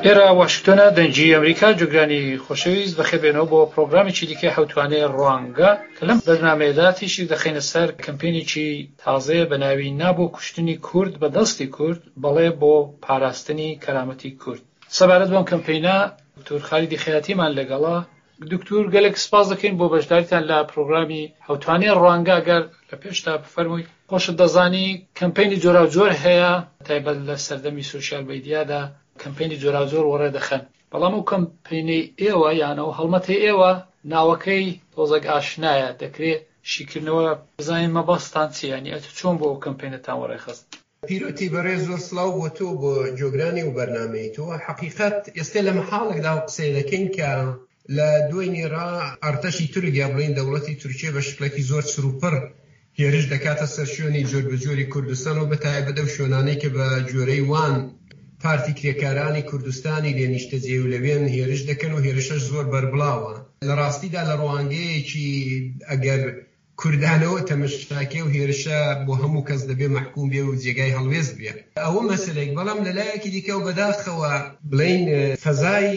ئێرە واشنگتۆنە دەنگی ئەمریکا جوگرانی خۆشەویست بەخێبێنەوە بۆ پرۆگرامێکی دیکەی حوتوانەی ڕوانگە کە لەم بەرنامەیەدا تیشی دەخینە سەر کەمپێنێکی تازەیە بە ناوی نابوو کوشتنی کورد بە دەستی کورد بەڵێ بۆ پاراستنی کەرامەتی کورد. سەبارەت بەم کەمپێنە دکتۆر خالیدی خەیاتیمان لەگەڵا. دکتۆر گەلێک سپاس دەکەین بۆ بەشداریتان لە پرۆگرامی حوتوانەی ڕوانگە. ئەگەر لە پێشتا بفەرمووی خۆشت دەزانی کەمپێنی جۆراوجۆر هەیە تایبەت لە سەردەمی سوشیال میدیادا کەمپێنی جۆراوجۆر وەڕێدەخەن، بەڵام ئەو کەمپێنی ئێوە یانەوە هەڵمەتی ئێوە ناوەکەی تۆزێک ئاشنایە، دەکرێت شیکردنەوە بزانین مەبەستان چییە، یعنی ئەتە چۆن بۆ ئەو کەمپێنتان وەڕێخست؟ پیرۆتی بەڕێز زۆر سڵاو بۆ تۆ بۆ جۆگرانی و بەرنامەی تۆ. حەقیقەت ئێستا لە مەحاڵێکدا قسەی دەکەین کە لە دوای نێرا ئەرتەشی تورکیا بڵین دەوڵەتی تورکیا بە شکلێکی زۆر سروپڕ هێرش دەکاتە سەر شوێنی جۆربەجۆری کوردستان و بەتایبەت ئەو شوێنانەی کە بە جۆرەی وان پارتی کرێکارانی کوردستانی لێنیشتەجێ و لەوێن هێرش دەکەن و هێرشەش زۆر بەربڵاوە. لە ڕاستیدا لە ڕوانگەیەکی ئەگەر کوردانەوە تەمەشاکێ و هێرشە بۆ هەموو کەس دەبێ محکوم بێ و جێگای هەڵوێست بێ. ئەوە مەسەلەیەک، بەڵام لەلایەکی دیکە و بەداخەوە بڵین فەزای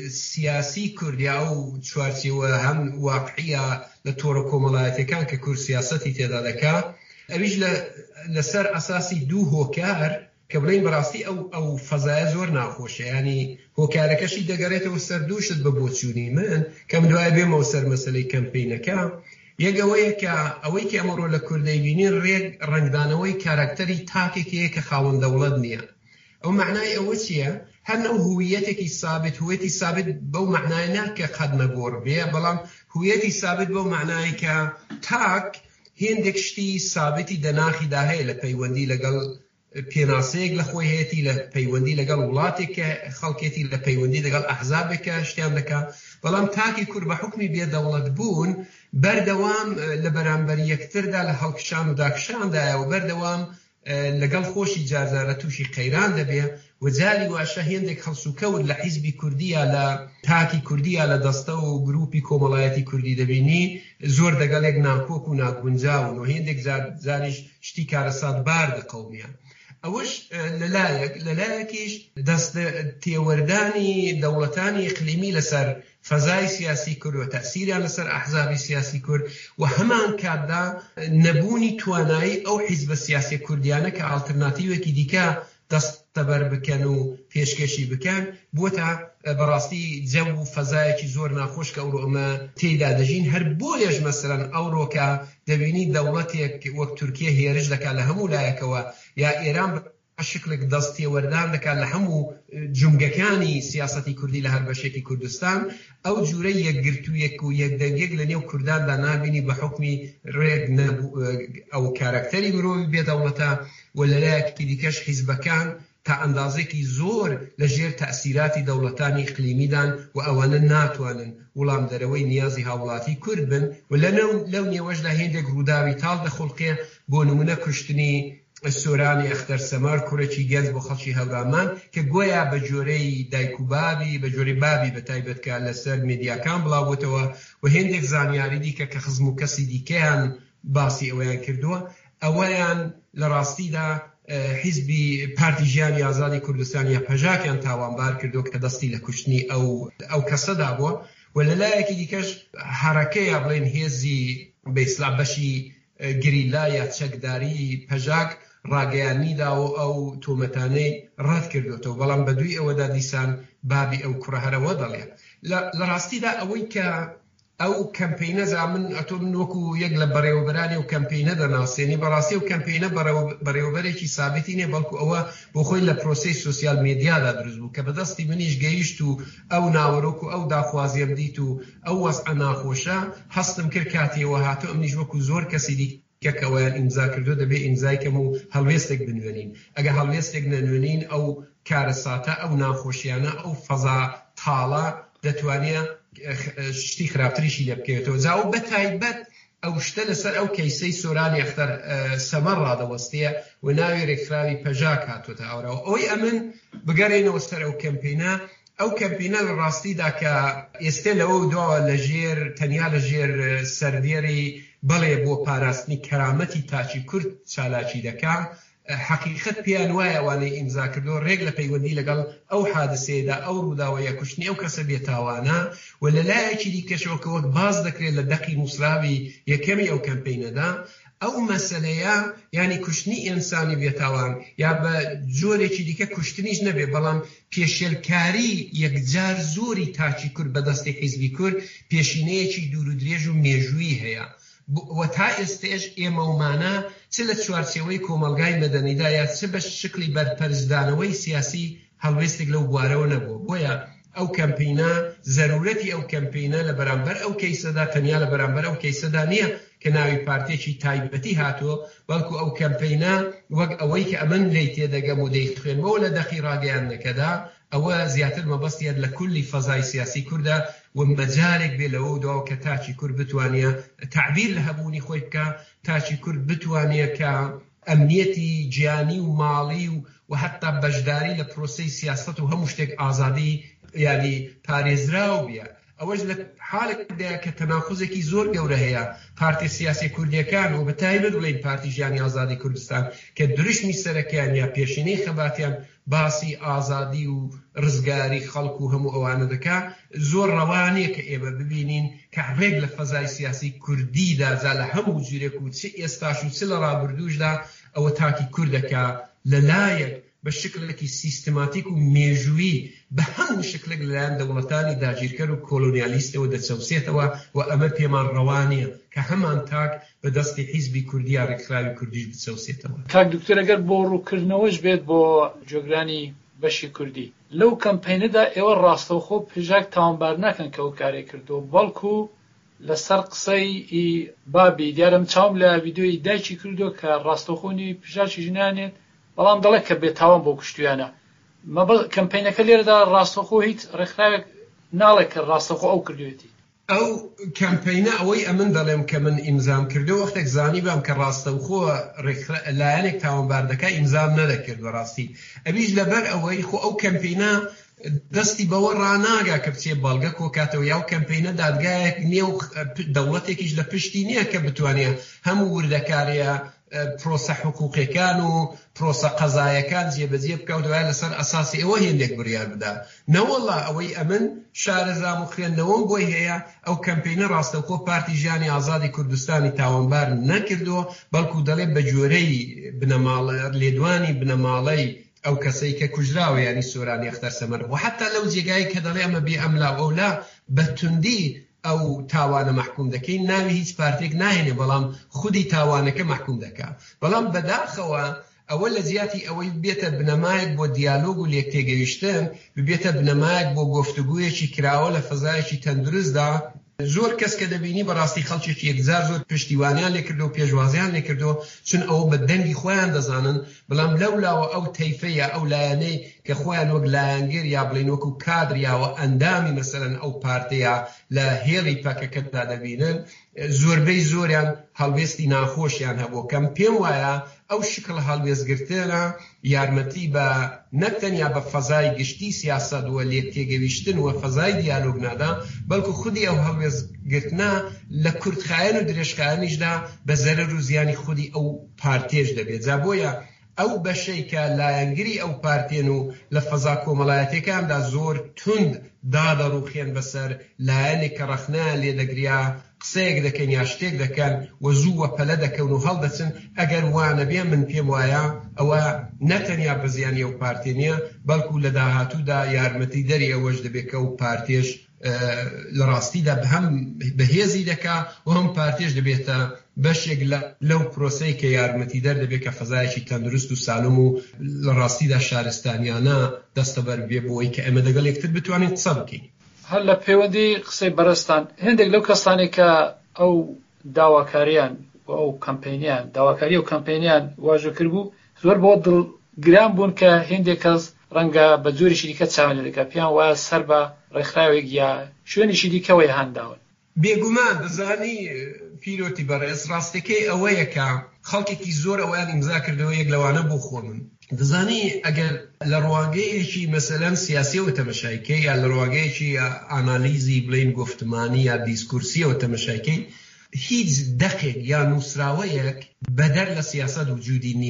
سیاسی کوردیا و چوارچێوە هەم واقعیە لە تۆڕە کۆمەڵایەتەکان کە کورد سیاسەتی تێدا دەکا، ئەویش لەسەر ئەساسی دوو هۆکار کە بڵین بەڕاستی ئەو فەزایە زۆر ناخۆشە، ینی هۆکارەکەشی دەگەڕێتەوە سەر دووشت بە بۆچوونی من کەم دوای بێمەوە سەر مەسەلەی کەمپێنەکە. یەکەوەیە کە ئەوەی کە ئەمڕۆ لە کوردەی بینین ڕنگدانەوەی کارکتەری تاکێکەیە کە خاوەن دەوڵەت نییە. ئەو معنای ئەوە چییە؟ هەر ئەو هویەتێکی سابت، هویەتی سابت بەو معنای ناکە قەت نەگۆڕ بێ، بەڵام هویەتی سابت بەو معنای کە تاک هێندێک شتی سابتی دەناخیدا هەیە لە پەیوەندی لەگەڵ پێناسەیەک لە خۆی هەیەی، لە پەیوەندی لەگەڵ وڵاتێکە خەڵکێتی، لە پەیوەندی لەگەڵ ئەحزابێکە شتیان دەکا. بەڵام تاکی کورد بە حکمی بێدەوڵەت بوون بەردەوام لە بەرامبەر یەکتردا لە هەڵکشان و داکشاندایە و بەردەوام لەگەڵ خۆشی جارجارە تووشی قەیران دەبێ و جاری واشە هێندێک خەڵسوکەوت لە حیزبی کوردیە لە تاکی کوردیە لە دەستە و گروپی کۆمەڵایەتی کوردی دەبینی زۆر دەگەڵێک ناکۆک و ناگونجاون و هێندێک زاریش شتی کارەسات بارد قەومیە. ئەوەش لەلایەکیش دەست تێوەردانی دەوڵەتانی ئیقلیمی لەسەر فەزای سیاسی کورد و تەسیریان لەسەر ئەحزابی سیاسی کورد و هەمان کاتدا نەبوونی توانایی ئەو حیزبە سیاسی کوردیانە کە ئالترناتیوێکی دیکە دەستەبەر بکەن و پێشکەشی بکەن بۆتە بەڕاستی جەو و فەزایەکی زۆر ناخۆش کە ئەوڕۆ ئەمە تێیدا دەژین. هەر بۆیەش مەسەرەن ئەوڕۆکە دەبینی دەوڵەتێک وەک تورکیە هێرش دەکات لە هەموو لایەکەوە، یا ئێران شکلێک دەستی وەردان دەکات لە هەموو جونگەکانی سیاسەتی کوردی لە هەر بەشێکی کوردستان، ئەو جوورەی یەکگرتوویەک و یەکدەنگێک لە نێو کورداندا نابینی بە حکمی ڕێک ئەو کارکتەری مرۆڤی بێدەوڵەتە و لەلایەکی دیکەش حیزبەکان تا ئەندازێکی زۆر لە ژێر تەسیراتی دەوڵەتانی ئیقلیمیدان و ئەوانە ناتوانن وڵام دەرەوەی نیازی هاوڵاتی کورد بن و لەو نێوەشدا هێندێک ڕووداوی تاڵ دەخڵقێ. بۆ نمونە کوشتنی سۆرانی ئەختەر سەمار کوڕێکی گەنج بۆ خەڵکی هەورامان کە گویا بە جۆرەی دایک و بابی بە جۆرەی بابی بە تایبەتکە لەسەر مێدیاکان بڵاوبووتەوە و هێندێک زانیاری دیکە کە خزم و کەسی دیکەیان باسی ئەوەیان کردووە. ئەوەیان لە ڕاستیدا حیزبی پارتی ژیانی ئازادی کوردستان یا پەژاکیان تاوانبار کردو کە دەستی لە کوشتنی ئەو کەسەدا بووە و لەلایەکی دیکەش حرەکەیە بڵێن هێزی بە ئیسلام بەشی گریلا یا چەکداری پەژاک ڕاگەیانیدا و ئەو تۆمەتانەی ڕەت کردوێتەوە، بەڵام بە دوی ئەوەدا دیسان بابی ئەو کوڕە هەرەوە دەڵێ. لە ڕاستیدا ئەوەی کە ئەو کەمپینە زامن ئەتۆ وەکو یەک لە بەڕێوەبەرانی و کەمپینە دەناسێنی، بەڕاستی و کەمپینە بەڕێوەبەرێکی ثابتی نیە، بەڵکو ئەوە بۆ خۆی لە پرۆسەی سوسیال میدیادا دروست بوو کە بەدەستی منیش گەیشت و ئەو ناوەڕۆک و ئەو داخوازیەم دیت و ئەو وەزعە ناخۆشە هەستم کرد کاتێەوە هاتۆ ئەمنیش وەکو زۆر کەسی دیکەکەوەیان ئیمزا کردو دەبێ ئیمزایکەم و هەڵوێستێک بنوێنین. ئەگە هەڵوێستێک نەنوێنین ئەو کارەساتە ئەو ناخۆشیانە ئەو فەزا تاڵە دەتوانێت شتی خراپتریشی لێ بکەوێتەوە. جاو بە تایبەت ئەو شتە لەسەر ئەو کەیسەی سۆرانی ئەختەر سەمەر ڕادەوەستەیە و ناوی ڕێکخراوی پەژاک هاتوۆتە ئەوراوە. ئەوەی ئەمن بگەڕێنەوە سەر ئەو کەمپینە. ئەو کەمپینە لە ڕاستیدا کە ئێستا لەوە دوا لە ژێر تەنیا لە ژێر سەردێری بەڵێ بۆ پاراستنی کەرامەتی تاچی کورد چالاکی دەکا، حقیقت پیان وایە ئەوانەی ئیمزا کردو ڕێک لە پەیوەندی لەگەڵ ئەو حادسەیەدا ئەو ڕووداوەیە کوشتنی ئەو کەسە بێتاوانە و لە لایەکی دیکەشەوە کە وەک باز دەکرێت لە دەقی نووسراوی یەکەمی ئەو کەمپینەدا ئەو مەسەلەیە یعنی کوشتنی ئینسانی بێتاوان یا بە جۆرێکی دیکە کوشتنیش نەبێ بەڵام پێشێلکاری یەکجار زۆری تاچی کورد بەدەستی حیزبی کورد پێشینەیەکی دوور و درێژ و مێژووی هەیە و تا ئێستێش ئێمەومانە چ لە چوارچێوەی کۆمەلگای مەدەنیدا یا چ بە شکلی بەرپەرزدانەوەی سیاسی هەڵوێستێک لەو بوارەوە نەبوو بۆیە ئەو کەمپینە ضرورەتی ئەو کەمپینە لە بەرامبەر ئەو کەیسەدا تەنیا لە بەرامبەر ئەو کەیسەدا نییە کە ناوی پارتێکی تایبەتی هاتووە بەڵکو ئەو کەمپینە وەک ئەوەی کە ئەمن لی تێدەگەم و دەیخوێنەوە لە دەقی ڕاگەیاندنەکەدا ئەوە زیاتر مەبەستیان لە کولی فەزای سیاسی کوردە و مەجارێک بێ لەوە داوە کە تاچی کورد بتوانێ تعبیر لە هەبوونی خۆی بکە تاچی کورد بتوانێ کە ئەمنیەتی گیانی و ماڵی و حتا بەشداری لە پرۆسەی سیاست و هەموو شتێک ئازادی یعنی پارێزراو بیە ئەوەش لە حالێکدا کە تەناقوزێکی زۆر گەورە هەیە پارتی سیاسی کوردیەکان و بەتایبەت بڵێن پارتی ژیانی ئازادی کوردستان کە دروشمی سەرەکیان یا پێشینەی خەباتیان باسی ئازادی و ڕزگاری خەڵک و هەموو ئەوانە دەکا زۆر ڕەوانەیە کە ئێمە ببینین کە ڕێک لە فەزای سیاسی کوردیدا جا لە هەموو جورێک و چ ئێستاش و چ لە ڕابردووشدا ئەوە تاکی کوردەکە لەلایەک بە شکلێکی سیستماتیک و مێژووی بە هەموو شکلێک لەلایەن دەوڵەتانی داگیرکەر و کۆلۆنیالیستەوە دەچەوسێتەوە و ئەمە پێمان ڕەوانیە کە هەمان تاک بە دەستی حیزبی کوردی یا ڕێکخراوی کوردیش بچەوسێتەوە. کاک دکتۆر ئەگەر بۆ ڕووکردنەوەش بێت بۆ جۆگرانی بەشی کوردی لەو کەمپینەدا ئێوە ڕاستەوخۆ پێژاک تاوانبار ناکەن کە ئەو کارێ کردو بەڵکو لەسەر قسەی بابی دیارم چاوم لە ڤیدیۆی دایکی کردو کە ڕاستەوخۆنی پێژاکی ژنانێت بەڵام دەڵێ کە بێتاوان بۆ کوشتیانە کەمپینەکە لێرەدا ڕاستەوخۆ هیچ ڕێکخراوێک ناڵێت کە ڕاستەوخۆ ئەو کردوێتی ئەو کەمپینە ئەوەی ئەمن دەڵێم کە من ئیمزام کردو وەختێک زانی بام کە ڕاستەوخۆ لایەنێک تاوانبار دەکا ئیمزام نەدەکرد بەڕاستی ئەویش لەبەر ئەوەی خۆ ئەو کەمپینە دەستی بەوە ڕناگا کە بچێ بەڵگە کۆکاتەوە یا و کەمپینە دادگایەک نییە و دەوڵەتێکیش لە پشتی نییە کە بتوانێت هەموو وردەکاریە پرۆسە حقوقیەکان و پرۆسە قەزایەکان جێبەجێ بکە و دوای لەسەر ئەساسی ئەوە هێندێک بڕیار بدا نەوەڵا ئەوەی ئەمن شارەزام و خوێندنەوەم بۆی هەیە ئەو کەمپینە ڕاستەوخۆ پارتی ژیانی ئازادی کوردستانی تاوانبار نەکردووە بەڵکو دەڵێ بە جۆرەی لێدوانی بنەماڵەی ئەو کەسەی کە کوژراوە ینی سۆرانی ئەختەر سەمەر و حتا لەو جێگایی کە دەڵێ ئەمە بێ ئەملا ئەولا بەتوندی ئەو تاوانە محکوم دەکەین ناوی هیچ پارتێک ناهێنێ بەڵام خودی تاوانەکە محکوم دەکا بەڵام بەداخەوە ئەوە لە زیاتی ئەوەی بێتە بنەمایەک بۆ دیالۆگ و لێکتێگەیشتن ببێتە بنەمایەک بۆ گفتوگویەکی کراوە لە فەزایەکی تەندروستدا زۆر کەس کە دەبینی بەڕاستی خەڵکێکی یەکجار زۆر پشتیوانیان لێکردو و پێشوازیان لێکردو چون ئەوە بە دەنگی خۆیان دەزانن بەڵام لەولاوە ئەو تەیفەیە ئەو لایەنەی کە خۆیان وەک لایەنگەر یا بڵین وەکو کادریاوە ئەندامی مەسەرەن ئەو پارتەیە لە هێڵی پەکەکەتدا دەبینن زۆربەی زۆریان هەڵوێستی ناخۆشیان هەبوو کەم پێم وایە ئەو شکل هەڵوێستگرتنە یارمەتی بە نەتەنیا بە فەزای گشتی سیاسەت وە لێکتێگەویشتن و فەزای دیالۆگ نادا بەڵکو خودی ئەو هەڵوێستگرتنە لە کوردخایەن و درێژخایەنیشدا بە زەرەر و زیانی خودی ئەو پارتێش دەبێت جا بۆیە ئەو بەشەی کە لایەنگری ئەو پارتێن و لە فەزا کۆمەڵایەتەکاندا زۆر تند دادەڕوخێن بەسەر لایەنێک کە ڕەخنەیان لێ دەگریا قسەیەک دەکەن یا شتێک دەکەن و زوو وە پەلە دەکەون و هەڵدەچن ئەگەر وانە بێ من پێم وایە ئەوە نەتەنیا بەزیانی ئەو پارتێ نییە بەڵکو لە داهاتوودا یارمەتی دەری ئەوەش دەبێت کە ئەو پارتێش لە ڕاستیدا هەم بەهێزی دەکا و هەم پارتێش دەبێتە بەشێک لەو پرۆسەی کە یارمەتی دەر دەبێت کە فەزایەکی تەندروست و سالم و لە ڕاستیدا شارستانیانە دەستەبەر بێ بۆی کە ئەمە دەگەڵ یەکتر بتوانین قسە بکەین. هەر لە پەیوەندی قسەی بەرزتان هێندێک لەو کەسانی کە ئەو داواکاریان و ئەو کەمپینیان داواکاری و کەمپینیان واژە کرد بوو زۆر بۆ دڵگران بوون کە هێندێک کەس ڕەنگە بە جۆریشی دیکە چاوان لێ دەکات پێیان وایە سەر بە ڕێکخراوێک یا شوێنیشی دیکەوەی هەنداون بێگومان دەزانی پیرۆتی بەڕێز ڕاستەکەی ئەوەیە کە خەڵکێکی زۆر ئەویان ئیمزا کردەوە یەک لەوانە بۆ خۆ من دەزانی ئەگەر لە ڕواگەیەکی مەسەلەن سیاسیەوە تەمەشایکەی یا لە ڕواگەیەکی ئانالیزی بڵین گفتمانی یا دیسکورسیەوە تەمەشایکەی هیچ دەقێک یا نووسراوەیەک بەدەر لە سیاسەت وجودی نییە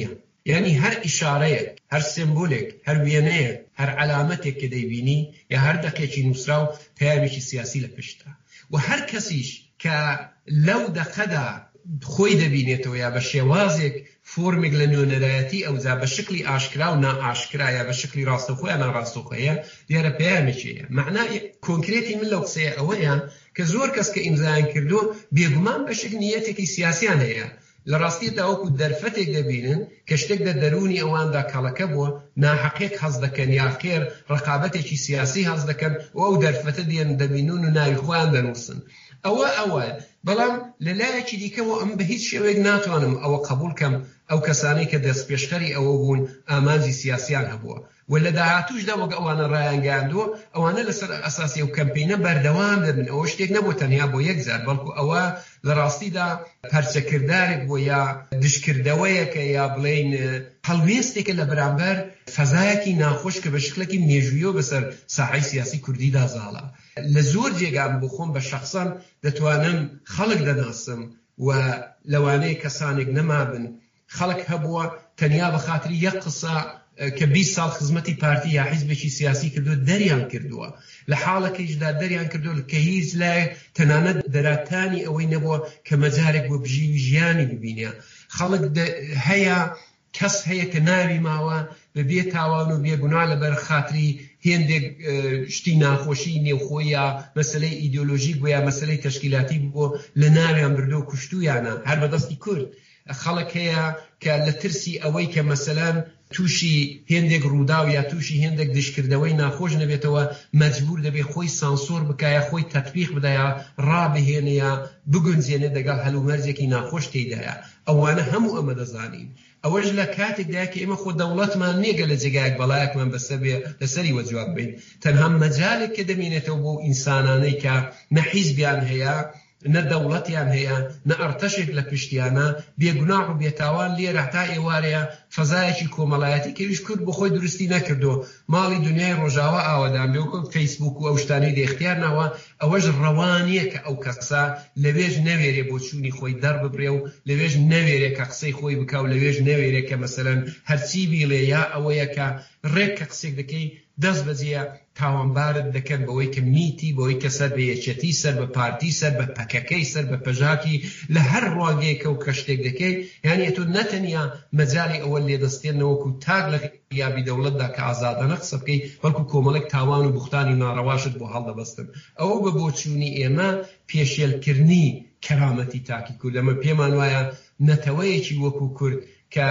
یعنی هەر ئیشارەیەک، هەر سمبولێک، هەر وێنەیەک، هەر علامەتێک کە دەیبینی یا هەر دەقێکی نووسرا و پەیامێکی سیاسی لە پشتە و هەر کەسیش کە لەو دەقەدا خۆی دەبینێتەوە یا بە شێوازێک فۆرمێک لە نوێنەرایەتی ئەوجا بە شکلی ئاشکرا و نائاشکرا یا بە شکلی ڕاستەوخۆ یا ناڕاستەوخۆیە دیارە پەیامێکیەیە. معنای کۆنکرێتی من لەو قسەیە ئەوەیە کە زۆر کەس کە ئیمزایان کردو بێگومان بە شکل نیەتێکی سیاسیان هەیە، لە ڕاستیدا وەکو دەرفەتێک دەبینن کە شتێک لە دەرونی ئەواندا کەڵەکە بووە، ناحەقێک هەز دەکەن یا خێر ڕقابەتێکی سیاسی هەز دەکەن و ئەو دەرفەتە دێن دەبینون و ناوی خۆیان دەنووسن. ئەوە بەڵام لەلایەکی دیکەەوە ئەم بە هیچ شێوەیەک ناتوانم ئەوە قبول کەم ئەو کەسانەی کە دەست پێشخەری ئەوە بوون ئامانجی سیاسیان هەبووە و لە داهاتووشدا وەک ئەوانە ڕایانگەاندووە ئەوانە لەسەر ئەساسی ئەو کەمپینە بەردەوام دەبن. ئەوە شتێک نەبوو تەنیا بۆ یەک جار، بەڵکو ئەوە لە ڕاستیدا پەرچەکردارێک بۆ یا دشکردەوەیەکە یا بڵێن هەڵوێستێکە لە بەرامبەر فەزایەکی ناخۆش کە بە شکلێکی مێژوویە بەسەر ساحەی سیاسی کوردیدا زاڵە. لە زۆر جێگام بۆ خۆم بە شەخسان دەتوانم خەڵک دەناسم و لەوانەیە کەسانێک نەمابن خەڵک هەبووە تەنیا بە خاتری یەک قسە کە 20 ساڵ خزمەتی پارتی یا حیزبێکی سیاسی کردو دەریان کردووە، لە حاڵەکەیشدا دەریان کردو کە هیچ لای تەنانەت دەراتانی ئەوەی نەبووە کە مەجارێک بۆ بژیوی ژیانی ببینێ. خەڵک هەیە کەس هەیە کە ناوی ماوە بەبێ تاوان و بێگونا لەبەر خاتری هێندێک شتی ناخۆشی نێوخۆی یا مەسلەی ئیدئۆلۆژیک بوو یا مەسلەی تەشکیلاتی بوو لە ناویان بردو و کوشتویانە هەر بەدەستی کورد. خەڵک هەیە کە لە ترسی ئەوەی کە مەسەلەن تووشی هێندێک ڕوودا و یا تووشی هێندێک دشکردەوەی ناخۆش نەبێتەوە مەجبور دەبێ خۆی سانسۆر بکایە، خۆی تەطبیق بدایە، ڕابهێنەیە، بگونجێنێ دەگەڵ هەلومەرجێکی ناخۆش تێدایە. ئەوانە هەموو ئەمە دەزانین. ئەوەش لە کاتێکدا کە ئێمە خۆ دەوڵەتمان نێگە لە جێگایەک بەڵایەکمان بەسەر بێ لەسەری وەجواب بین، تەنها مەجالێک کە دەمێنێتەوە بۆ ئینسانانەی کە نە حیزبیان هەیە نە دەوڵەتیان هەیە نە ئەرتەشێک لە پشتیانە بێگوناح و بێتاوان لێرە تا ئێوارەیە فەزایەکی کۆمەڵایەتی کەویش کورد بۆ خۆی دروستی نەکردو ماڵی دنیای ڕۆژاوە ئاوادان بێ وەکو فەیسبوک و ئەو شتانەی دەختیار ناوە. ئەوەش ڕەوانیە کە ئەو کەسا لەوێژ نەوێرێ بۆ چوونی خۆی دەرببرێ و لەوێژ نەوێرێ کە قسەی خۆی بکە و لەوێژ نەوێرێ کە مەسەلەن هەرچی بیڵێ یا ئەوەیە کە ڕێک کە قسێک دەکەی دەست بەجێ تاوانبارت دەکەن بەوەی کە میتی بەوەی کە سەر بە یەکێتی سەر بە پارتی سەر بە پەکەکەی سەر بە پەژاکی لە هەر ڕواگەیەکە و کە شتێک دەکەی یعنی تۆ نەتەنیا مەجای ئەوە لێدەستێنەوەکو تاک لە یابی دەوڵەتدا کە ئازادانە قسە بکەی بەڵکو کۆمەڵێک تاوان و بوختانی ناڕەواشت بۆ هەڵدەبەستن. ئەوە بە بۆچوونی ئێمە پێشێلکردنی کەرامەتی تاکی کورد ئەمە پێمان وایە نەتەوەیەکی وەکو کورد کە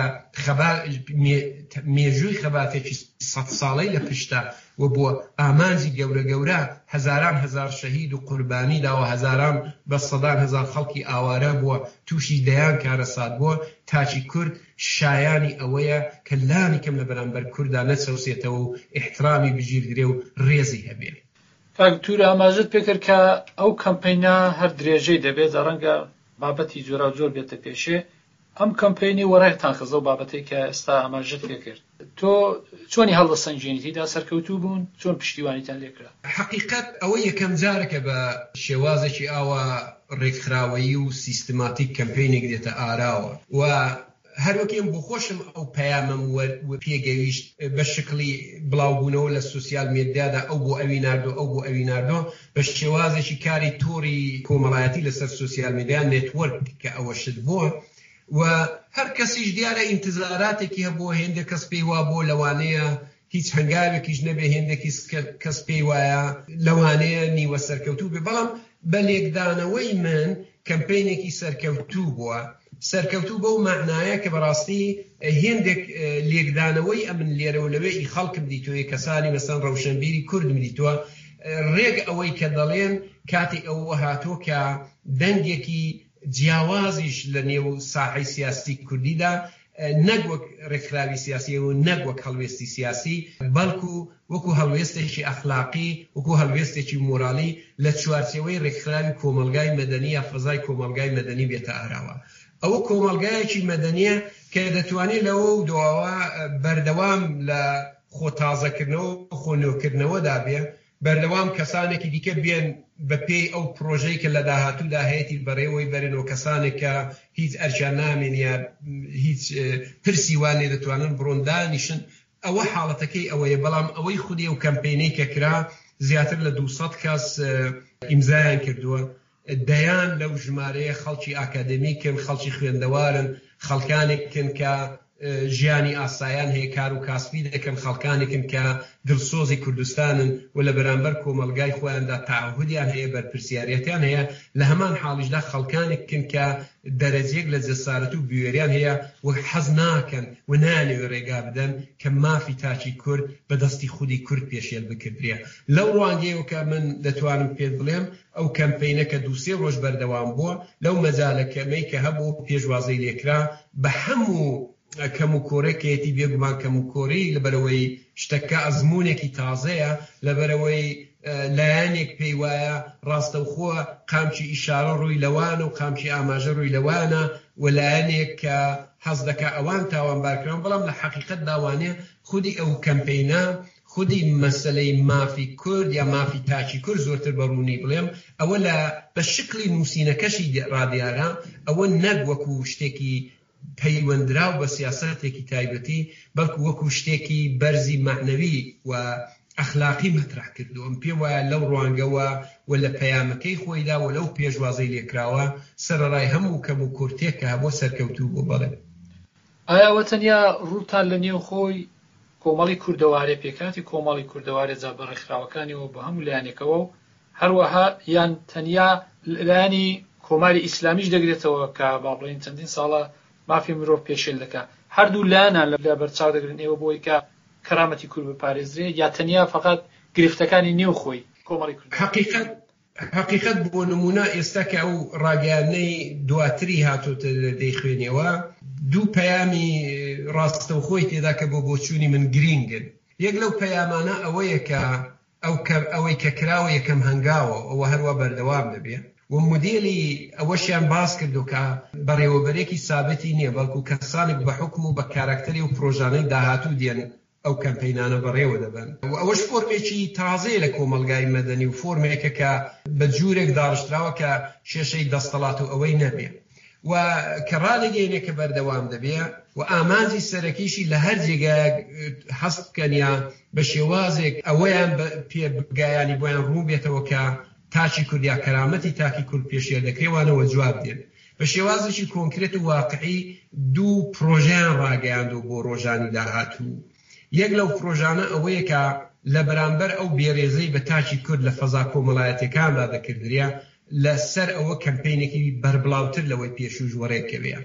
مێژووی خەباتێکی 100 ساڵەی لە پشتە و بۆ ئامانجی گەورە هەزاران هەزار شەهید و قوربانی داوە هەزاران بە سەدان هەزار خەڵکی ئاوارە بووە تووشی دەیان کارەسات بووە تاچی کورد شایانی ئەوەیە کە لانی کەم لە بەرامبەر کووردا نەچەوسێتەوە و احترامی بژیردرێ و ڕێزی هەبێ. کاکتور ئاماژت پێکرد کە ئەو کەمپەینە هەر درێژەی دەبێت ڕەنگە بابەتی جۆرا جۆر بێتە پێشێ. ئەم کەمپەینی وەڕێتان خزە و بابەتەی کە ئێستا ئاماژت پێکرد تۆ چۆنی هەڵدەسەنجێنیتیدا سەرکەوتوو بوون چۆن پشتیوانیتان لێکرا؟ حقیقەت ئەوە یەکەم جارێکە بە شێوازێکی ئاوە ڕێکخراوەیی و سیستماتیک کەمپەینێک دێتە ئاراوە و هەروەکەم بۆ خۆشم ئەو پەیامم پێگەویشت بە شکلی بڵاوبوونەوە لە سوسیال میدیادا ئەو بۆ ئەوی ناردۆ ئەو بۆ ئەوی ناردۆ بە شێوازێکی کاری تۆڕی کۆمەڵایەتی لەسەر سوسیال میدیا نێتوەرک کە ئەوە شت بووە و هەر کەسیش دیارە ئینتزاراتێکی هەبووە هێندە کەس پێی وا بۆ لەوانەیە هیچ هەنگاوێکیش نەبێ هێندێکی کەس پێی وایە لەوانەیە نیوە سەرکەوتوو بێ. بەڵام بە لێکدانەوەی من کەمپەینێکی سەرکەوتوو بووە سەرکەوتوو بەو معنایە کە بەڕاستی هێندێک لێکدانەوەی ئەمن لێرەوە لەوێی خەڵکم دیتووە کەسانی مەسەن ڕەوشنبیری کوردم دیتووە ڕێگ ئەوەی کە دەڵێن کاتی ئەوە هاتۆ کە دەنگێکی جیاوازیش لە نێو ساحەی سیاسی کوردیدا نەگوەک ڕێکخراوی سیاسی و نەگوەک هەڵوێستی سیاسی بەڵکو وەکو هەڵوێستێکی ئەخلاقی وەکو هەڵوێستێکی مۆرالی لە چوارچێوەی ڕێکخراوی کۆمەلگای مەدەنی یا فەزای کۆمەلگای مەدەنی بێتە ئاراوە. ئەوە کۆمەلگایەکی مەدەنیە کە دەتوانێت لەوە و دواوە بەردەوام لە خۆتازەکردنەوە خۆنۆکردنەوەدا بێ بەردەوام کەسانێکی دیکە بێن بە پێی ئەو پرۆژەی کە لە داهاتوودا هەیەی بەڕێوەی بەرنەوە کەسانێک کە هیچ ئەرچیان نامێن یا هیچ پرسی وان لێ دەتوانن بڕۆندانیشن. ئەوە حاڵەتەکەی ئەوەیە، بەڵام ئەوەی خودی و کەمپینەی کە کرا زیاتر لە 200 کەس ئیمزایان کردووە. دەیان لەو ژمارەیە خەڵکی ئاکادمیکن، خەڵکی خوێندەوارن، خەڵکانێکن کە ژیانی ئاسایان هەیە، کار و کاسبی دەکەن، خەڵکانێکن کە دڵسۆزی کوردستانن و لە بەرامبەر کۆمەلگای خۆیاندا تعهودیان هەیە، بەرپرسیاریەتیان هەیە. لە هەمان حاڵیشدا خەڵکانێکن کە دەرەجێک لە جەسارەت و بوێریان هەیە و حەز ناکەن و نانەوێت ڕێگا بدەن کە مافی تاچی کورد بەدەستی خودی کورد پێشێل بکردرێ. لەو ڕوانگەیەوە کە من دەتوانم پێت بڵێم ئەو کەمپینە کە 2-3 ڕۆژ بەردەوام بووە، لەو مەجالە کەمەی کە هەبوو پێشوازەی لێکرا بە هەموو کەم و کۆرەکێتی بێگومان کەم و کۆری لەبەرەوەی شتەکە ئەزمونێکی تازەیە، لەبەرەوەی لایەنێک پێی وایە ڕاستەوخۆ قامچی ئیشارە ڕووی لەوانە و قامچی ئاماژە ڕووی لەوانە و لایەنێک کە حەز دەکا ئەوان تاوانبارکران، بەڵام لە حەقیقەت داوانێ خودی ئەو کەمپینە خودی مەسلەی مافی کورد یا مافی تاچی کورد زۆرتر بەڕوونی بڵێم ئەوە لە بە شکلی نووسینەکەشی ڕادیارە، ئەوە نەک وەکو شتێکی پەیوەندراو بە سیاسەتێکی تایبەتی، بەڵکو وەکو شتێکی بەرزی معنەوی و ئەخلاقی مەترح کردو. ئەم پێم وایە لەو ڕوانگەوە و لە پەیامەکەی خۆیدا و لەو پێشوازەی لێکراوە سەرەڕای هەموو کەم و کورتێک کە هەبووە سەرکەوتوو بۆ بەڵێ. ئایا ئەوە تەنیا ڕووتان لە نێو خۆی کۆمەڵی کوردەوارێ پێکاتی کۆمەڵی کوردەوارێ جا بەڕێکخراوەکانیەوە بە هەموو لایەنێکەوە و هەروەها یان تەنیا لایەنی کۆماری ئیسلامیش دەگرێتەوە کە با بڵێن چەندین ساڵە مافی مرۆڤ پێشێل دەکا؟ هەردوو لایەنان لە بەرچاو دەگرن ئێوە بۆی کە کەرامەتی کورد بپارێزرێ، یا تەنیا فقط گرفتەکانی نێو خۆی کۆمەڵی کورد؟ حقیقت بۆ نمونە ئێستا کە ئەو ڕاگەیانەی دواتری هاتوتە دەیخوێنێەوە، دوو پەیامی ڕاستەوخۆی تێدا کە بۆ بۆچوونی من گرینگن. یەک لەو پەیامانە ئەوەیە کە ئەوەی کە کراوە یەکەم هەنگاوە، ئەوە هەروە بەردەوام دەبێت و مدێلی ئەوەشیان باس کردو کە بەڕێوەبەرێکی سابتی نییە، بەڵکو کەسانێک بە حکم و بە کارکتەری و پرۆژانەی داهاتوو دێن ئەو کەمپینانە بەڕێوە دەبن. و ئەوەش فۆرمێکی تازەیە لە کۆمەلگای مەدەنی و فۆرمێکە کە بە جوورێک داڕشتراوە کە شێشەی دەستەڵات و ئەوەی نەبێ و کە ڕادەگەینێ کە بەردەوام دەبێ و ئامانجی سەرەکیشی لە هەر جێگایەک هەست بکەنیا بە شێوازێک ئەوەیان پێ بگایانی بۆیان ڕوو بێتەوە کە تاچی کورد یا کەرامەتی تاکی کورد پێشێر دەکرێوانەوە جواب دێن. بە شێوازێکی کۆنکرێت و واقعی دوو پرۆژیان ڕاگەیاندوە بۆ ڕۆژانی داهاتوو. یەک لەو پرۆژانە ئەوەیە کە لە بەرامبەر ئەو بێڕێزەی بە تاچی کورد لە فەزا کۆمەڵایەتەکاندا دەکردریا، لەسەر ئەوە کەمپینێکی بەربڵاوتر لەوەی پێشوش وەڕێکەوێ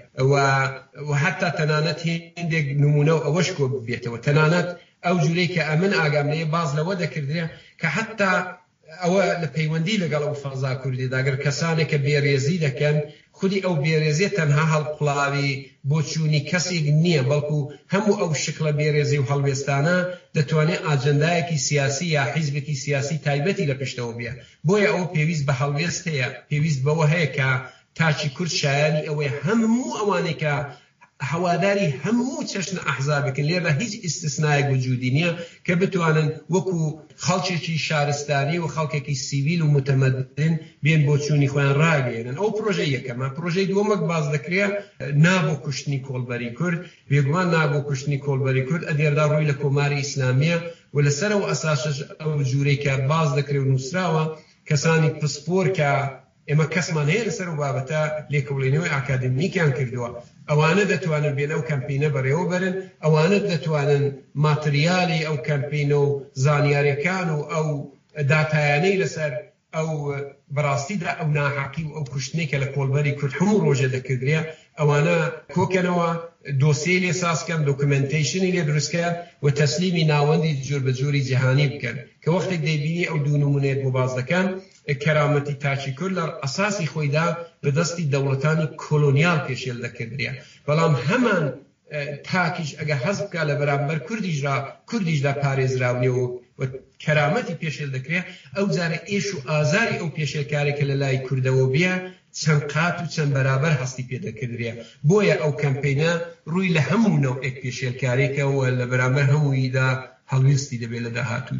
و حتا تەنانەت هێندێک نمونە و ئەوەش کۆ بێتەوە. تەنانەت ئەو جورەی کە ئەمن ئاگام لێ باز لەوە دەکردرێ کە حتا ئەوە لە پەیوەندی لەگەڵ ئەو فەزا کوردیدا ئەگەر کەسانێکە بێڕێزی دەکەن، خودی ئەو بێڕێزیە تەنها هەڵقڵاوی بۆچوونی کەسێک نییە، بەڵکو هەموو ئەو شکلە بێڕێزی و هەڵوێستانە دەتوانێت ئاجەندایەکی سیاسی یا حیزبێکی سیاسی تایبەتی لە پشتەوە بێ. بۆیە ئەو پێویست بە هەڵوێست هەیە، پێویست بەوە هەیە کە تاچی کورد شایانی ئەوەی هەموو ئەوانەی کە هەواداری هەموو چەشن ئەحزابێکن، لێرە هیچ ئیستثنایەک وجودی نییە کە بتوانن وەکو خەڵکێکی شارستانی و خەڵکێکی سیڤیل و متەمەدن بێن بۆ چوونی خۆیان ڕاگەێنن. ئەو پرۆژەی یەکەمە. پرۆژەی دووەمەک باز دەکرێت نابۆ کوشتنی کۆڵبەری کورد. بێگومان نابۆ کوشتنی کۆڵبەری کورد ئەدێردا ڕووی لە کۆماری ئیسلامیە و لەسەر ئەو ئەساسش ئەو جوورەی کە باز دەکرێت و نووسراوە کەسانی پسپۆر کە ئێمە کەسمان هەیە لەسەر و بابەتە لێکەوڵێنەوەی ئاکادمیکیان کردووە، ئەوانە دەتوانن بێن ئەو کەمپینە بەڕێوە بەرن، ئەوانە دەتوانن ماتریالی ئەو کەمپینە و زانیاریەکان و ئەو داتایانەی لەسەر ئەو بەڕاستیدا ئەو ناحەقی و ئەو کوشتنێکە لە کۆڵبەری کورد هەموو ڕۆژە دەکردرێ، ئەوانە کۆکەنەوە دۆسیە لێ سازکەن، دۆکومنتیشنی لێ دروستکەن و تەسلیمی ناوەندی جۆر بە جۆری جیهانی بکەن کە وەختێک دەیبینی ئەو دوو نمونەیەت بۆ باز دەکەن. کەرامەتی تاچی کورد لە ئەساسی خۆیدا بەدەستی دەوڵەتانی کۆلۆنیال پێشێل دەکردرێ، بەڵام هەمان تاکیش ئەگە حەز بکە لە بەرامبەر کوردیشدا پارێزراونێ و کەرامەتی پێشێل دەکرێت، ئەو جارە ئێش و ئازاری ئەو پێشێلکارێکە لە لای کوردەوە بێ چەند قات و چەند بەرابەر هەستی پێدەکردرێ. بۆیە ئەو کەمپینە ڕووی لە هەموو نەوعێک پێشێلکارێکەوە لە بەرامبەر هەموویدا هەڵوێستی دەبێت لە داهاتوودا.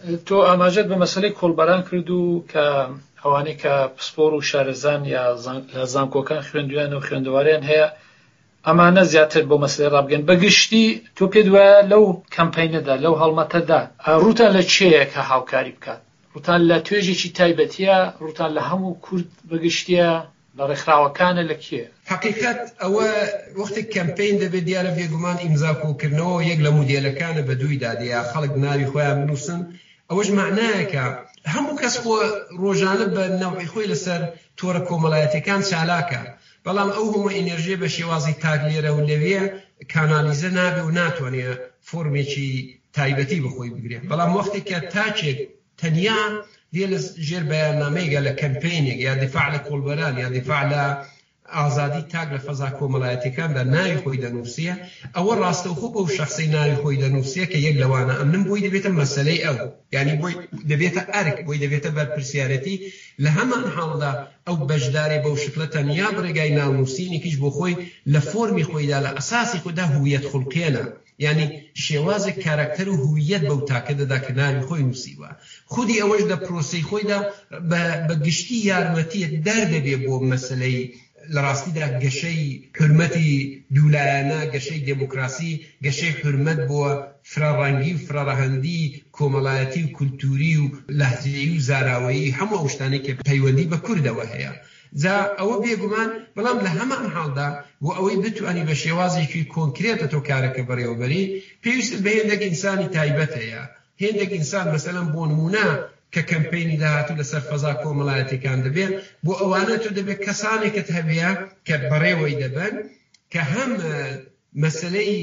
تۆ ئاماژەت بە مەسەلەی کۆڵبەران کرد و کە ئەوانەی کە پسپۆر و شارەزان یا زانکۆکان خوێندویان و خوێندەواریان هەیە ئەمانە زیاتر بۆ مەسلەی ڕابگەن. بەگشتی تۆ پێت وایە لەو کەمپەینەدا لەو هەڵمەتەدا ڕوتان لە چێیە کە هاوکاری بکات؟ ڕوتان لە توێژێکی تایبەتیە، ڕوتان لە هەموو کورد بەگشتیە، لە ڕێکخراوەکانە لە کێ؟ حقیقت ئەوە وەختی کەمپەین دەبێت دیارە بێگومان ئیمزاکۆکردنەوە یەک لە مودێلەکانە بە دووی دادەیە خەڵک ناوی خۆیان بنووسن. ئەوەش معنایەکە هەموو کەس بۆ ڕۆژانە بە نەوعی خۆی لەسەر تۆرە کۆمەڵایەتەکان چالاکە، بەڵام ئەو هەموو ئینەرژیە بە شێوازی تاگلێرە و لەوێ کانالیزە نابێ و ناتوانێت فۆرمێکی تایبەتی بخۆی بگرێت. بەڵام وەختی کە تاچێک تەنیا دێ لە ژێر بەیاننامەیەگە لە کەمپەینێک یا دیفاع لە کۆڵبەران یا دیفاع لە ئازادی تاک لە فەزا کۆمەڵایەتەکاندا ناوی خۆی دەنووسیە، ئەوە ڕاستەوخۆ بەو شەخصەی ناوی خۆی دەنووسیە کە یەک لەوانە ئەمنم بۆی دەبێتە مەسەلەی ئەو، یعنی بۆی دەبێتە ئەرک، بۆی دەبێتە بەرپرسیارەتی. لە هەمان حاڵدا ئەو بەشدارێ بەو شکلە تەنیا بڕێگای ناونووسینێکیش بۆ خۆی لە فۆرمی خۆیدا لە ئەساسی خۆدا هویەت خوڵقیێنە، یعنی شێوازێک کاراکتەر و هویەت بەو تاکە دەدا کە ناوی خۆی نووسیوە. خودی ئەوەش لە پرۆسەی خۆیدا بە گشتی یارمەتیە دەردەبێ بۆ مەسەلەی لە ڕاستیدا گەشەی حرمەتی دوولایانە، گەشەی دموکراسی، گەشەی حرمەت بۆ فراڕەنگی و فراڕەهەندی کۆمەڵایەتی و کولتوری و لەهجەیی و زاراوەیی هەموو ئەو شتانەی کە پەیوەندی بە کوردەوە هەیە. جا ئەوە بێگومان بەڵام لە هەمان حاڵدا بۆ ئەوەی بتوانی بە شێوازێکی کۆنکرێتە تۆ کارەکە بەڕێوەبەری پێویست بە هێندێک ئینسانی تایبەت هەیە. هێندێک ئینسان مەسەلەن بۆ نمونە کە کەمپەینی داهاتوو لەسەر فەزا کۆمەڵایەتەکان دەبێت، بۆ ئەوانە تۆ دەبێت کەسانێکت هەبێ کە بەڕێوەی دەبن کە هەم مەسەلەی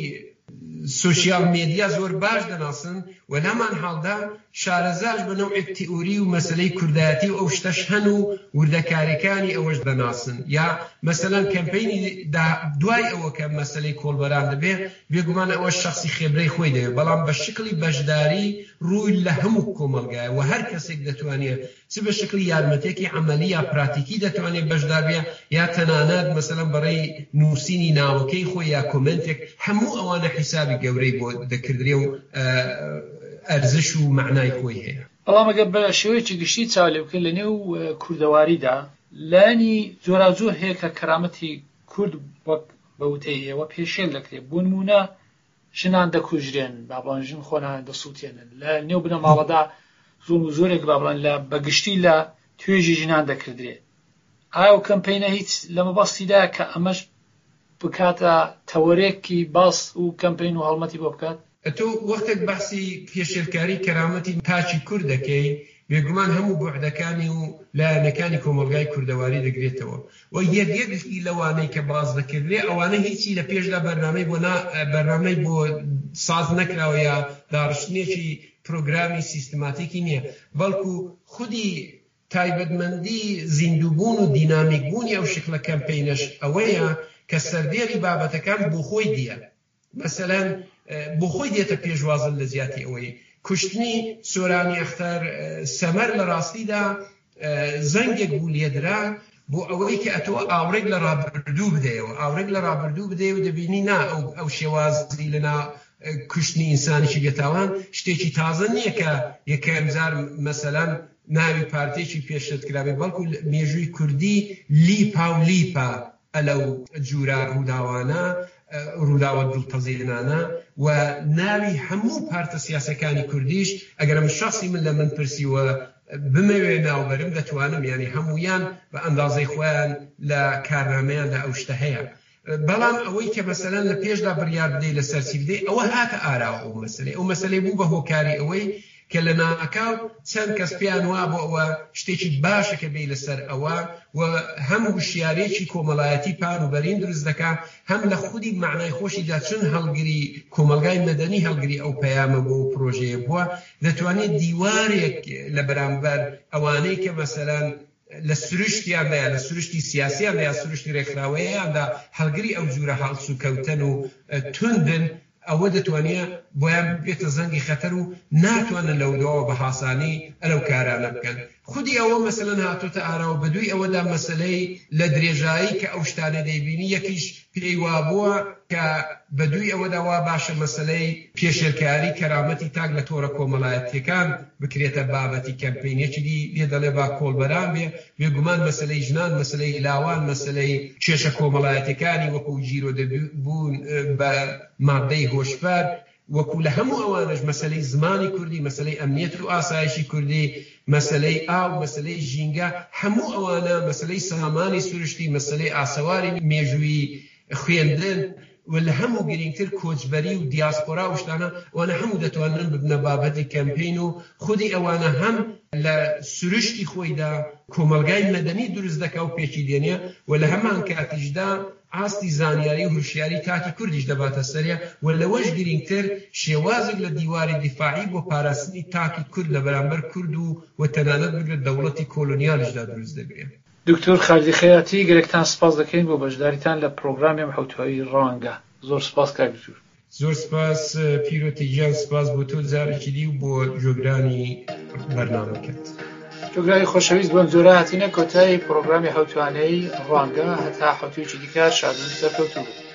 سوشیال میدیا زۆر باش دەناسن و لەمان حاڵدا شارەزاش بە نەوعێک تئوری و مەسەلەی کوردایەتی و ئەو شتەش هەن و وردەکاریەکانی ئەوەش دەناسن. یا مەسەلەن کەمپەینی دوای ئەوە کە مەسەلەی کۆڵبەران دەبێت بێگومان ئەوە شخصی خێبرەی خۆی دەوێت، بەڵام بە شکلی بەشداری ڕووی لە هەموو کۆمەلگایە و هەر کەسێک دەتوانێت چ بە شکلی یارمەتێکی عەمەلی یا پراتیکی دەتوانێت بەشدار بێ، یا تەنانەت مەسەلەن بەڕێی نووسینی ناوەکەی خۆی یا کۆمنتێک، هەموو ئەوانە حیسابی گەورەی بۆ دەکردرێ و ئەرزش و معنای خۆی هەیە. بەڵام ئەگەر بە شێوەیەکی گشتی چاو بکە لە نێو کوردەواریدا لانی زۆرازۆر هەیە کە کەرامەتی کورد وەک بەوتەیەوە پێشێل دەکرێت. بۆ نمونە ژنان دەکوژرێن، بابڵانژن خۆنان دەسووتێنن، لە نێو بنە ماڵەدا زۆر و زۆرێک بابڵان لە بەگشتی لە توێژی ژنان دەکردرێت. ئایا و کەمپەینە هیچ لە مەبەستیدا کە ئەمەش بکاتە تەوەرێکی باس و کەمپەین و هەڵمەتی بۆ بکات؟ تۆ وەختێک باسی پێشێلکاری کەرامەتی تاچی کوورد دەکەی بێگومان هەموو بوعدەکانی و لایەنەکانی کۆمەلگای کوردەواری دەگرێتەوە و یەکێکی لەوانەی کە باز دەکردێ ئەوانە هیچی لە پێشدا بەرنامەی بۆ ساز نەکراوە یا داڕشتنێکی پرۆگرامی سیستماتیکی نییە، بەڵکو خودی تایبەتمەندی زیندووبوون و دینامیکبوونی ئەو شکلە کەمپەینەش ئەوەیە کە سەردێری بابەتەکان بۆ خۆی دیە. مەسەلەن بۆ خۆی دێتە پێشوازن لە زیاتی ئەوەی کوشتنی سۆرانی ئەختەر سەمەر لە ڕاستیدا زەنگێک بوو لێدرا بۆ ئەوەی کە ئەتۆ ئاورێک لە ڕابردوو بدەیەوە، ئاورێک لە ڕابردوو بدەیە و دەبینی نا ئەو شێوازی لەنا کوشتنی ئینسانیشی بێتاوان شتێکی تازە نییە کە یەکەم جار مەسەلەن ناوی پارتێکی پێشت کرابێ، بەڵکو مێژووی کوردی لیپا و لیپا ئەلەو جورا ڕووداوانە ڕووداوە دڵتەزێنانە و ناوی هەموو پارتە سیاسەکانی کوردیش ئەگەر من شخصی من لە من پرسیوە بمەوێ ناوبەرم دەتوانم، یعنی هەمویان بە ئەندازەی خۆیان لە کارنامەیان لە ئەو شتە هەیە. بەڵام ئەوەی کە مەسەلەن لە پێشدا بڕیار بدەی لەسەر چی بدەی ئەوە هاتە ئاراوە ئەو مەسەلەی بوو بە هۆکاری ئەوەی کە لە ناکاو چەند کەس پیان وا بۆ ئەوە شتێکی باشە کە بێ لەسەر ئەوە و هەم وشیارێکی کۆمەڵایەتی پان و بەرین دروست دەکات، هەم لە خودی معنای خۆشیدا چون هەڵگری کۆمەلگای مەدەنی هەڵگری ئەو پەیامە بۆ پرۆژەیە بووە دەتوانێت دیوارێک لە بەرامبەر ئەوانەی کە مەسەلەن لە سروشتیاندا لە سروشتی سیاسیاندا یا سروشتی ڕێکخراوەیەیاندا هەڵگری ئەو جورە هەڵسو کەوتن و توندن ئەوە دەتوانێت بۆیان بێتە زەنگی خەتەر و ناتوانن لەودەوە بە هاسانی ئەلەو کارانە بکەن. خودی ئەوە مەسەلەن هاتوتە ئاراوە بەدووی ئەوەدا مەسەلەی لە درێژایی کە ئەو شتانە دەیبینی یەکیش پێی وابووە کە بەدووی ئەوەدا وا باشە مەسەلەی پێشێرکاری کەرامەتی تاک لە تۆڕە کۆمەڵایەتیەکان بکرێتە بابەتی کەمپینێکی دی لێ دەڵێ با کۆڵبەران بێ بێگومان مەسەلەی ژنان مەسەلەی لاوان مەسەلەی کێشە کۆمەڵایەتەکانی وەکو جیرۆ دەبوون بە مادەی هۆشبەر وەکو لە هەموو ئەوانش مەسەلەی زمانی کوردی مەسەلەی ئەمنیەت و ئاسایشی کوردی مەسەلەی ئاو مەسەلەی ژینگە هەموو ئەوانە مەسەلەی سامانی سروشتی مەسەلەی ئاسەواری مێژووی خوێندن و لە هەموو گرنگتر کۆچبەری و دیاسپۆرا و شتانە ئەوانە هەموو دەتوانن ببنە بابەتی کەمپین و خودی ئەوانە هەم لە سروشتی خۆیدا کۆمەلگای مەدەنی دروست دەکا و پێکی دێنێ و لە هەمان کاتیشدا ئاستی زانیاری و هوشیاری تاکی کوردیش دەباتە سەریا و لەوەش گرنگتر شێوازێک لە دیواری دیفاعی بۆ پاراستنی تاکی کورد لە بەرامبەر کورد و تەنانەت بگرێت دەوڵەتی کۆلۆنیالیشدا دروست دەبێت. دکتۆر خالدی خەیاتی گەرەکتان سپاس دەکەین بۆ بەشداریتان لە پرۆگرامی حوتوایی ڕوانگە. زۆر سپاس کاکتور. زۆر سپاس پیرۆتیجان، سپاس بۆ تۆ جارێکی دی و بۆ جۆگرانی بەرنامەکەت. جۆگرانی خۆشەویست بۆم زۆرە هاتینە کۆتایی پرۆگرامی حوتوانەی ڕوانگە هەتا حوتویەکی دیکە شادوی سەرکەوتوو.